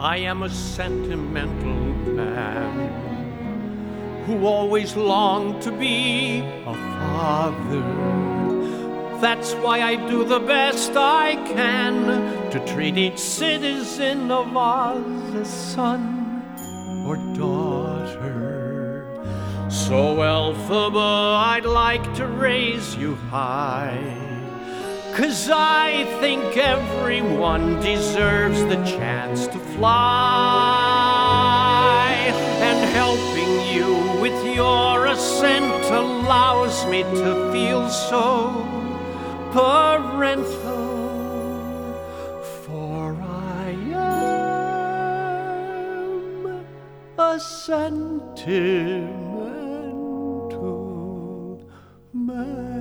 I am a sentimental man who always longed to be a father. That's why I do the best I can to treat each citizen of Oz as son or daughter. So Elphaba, I'd like to raise you high, 'cause I think everyone deserves the chance to fly. And helping you with your ascent allows me to feel so parental, for I am a sentimental man.